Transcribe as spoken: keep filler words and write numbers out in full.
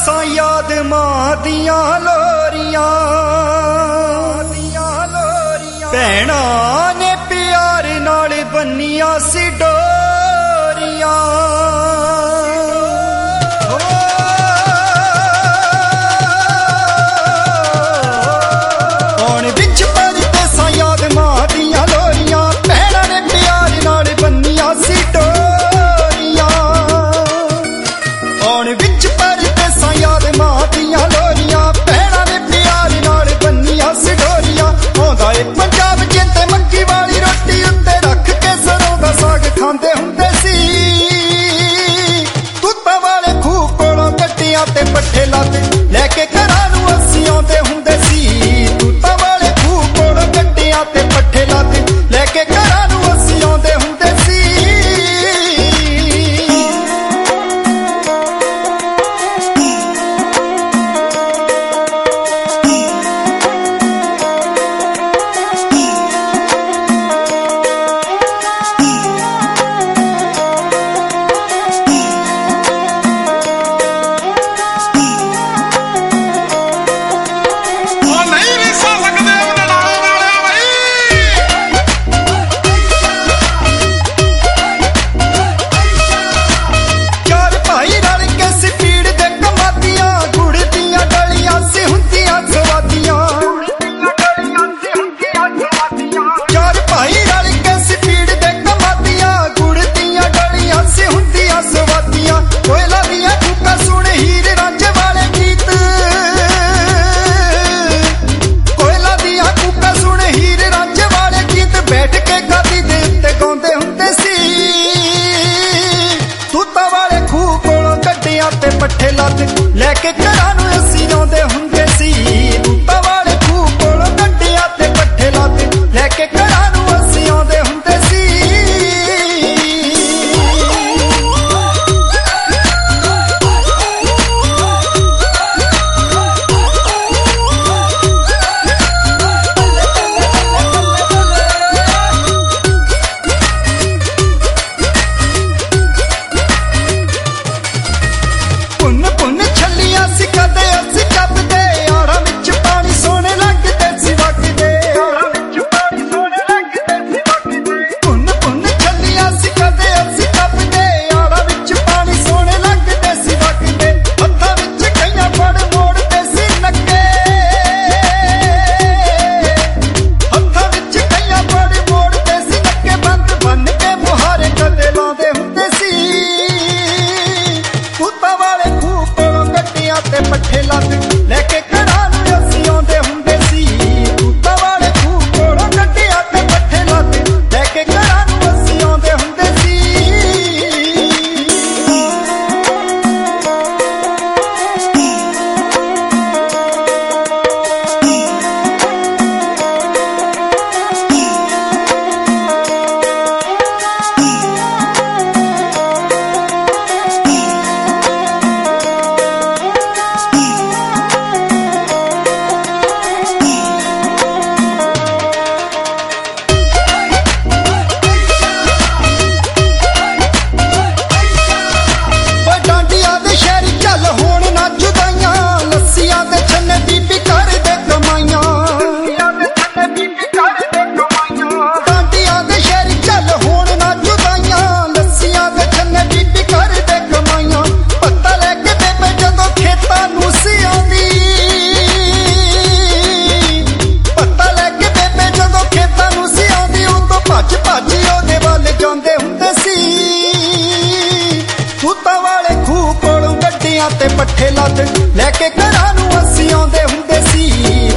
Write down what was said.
देसां याद मां दियां लोरियां भैणां ने प्यार नाल बन्नियां सी डोरियां। हुण विच परदेसां याद मां दियां लोरियां भैणां ने प्यार नाल बन्नियां सी डोरियां। हुण विच परदेसां याद मां दियां लोरियां भैणां ने प्यार नाल बन्नियां सी डोरियां। आउंदा ए पंजाब जिंदे मक्की वाली रोटी उत्ते रख के सरों दा साग खांदे हुंदे सी। तूतां वाले खूह कोलों गड्डियां ते पट्ठे लाते लैके घरां नूं असीं आउंदे हुंदे सी। तूतां वाले खूह कोलों गड्डियां ते पट्ठे लाते लैके घरां नूं असीं आउंदे हुंदे सी। पट्ठे लाते लैके घरां नूं असीं आउंदे हुंदे सी। तूतां वाले खूह कोलों गड्डियां ते पट्ठे लाते लैके घरां नूं असीं आउंदे हुंदे सी। पट्ठे लाते लैके घरां नूं असीं आउंदे हुंदे सी। तूतां वाले खूह कोलों गड्डियां ते पट्ठे लाते लैके घरां नूं असीं आउंदे हुंदे सी। तूतां वाले खूह कोलों गड्डियां ते पट्ठे लाते लैके घरां नूं असीं आउंदे हुंदे सी।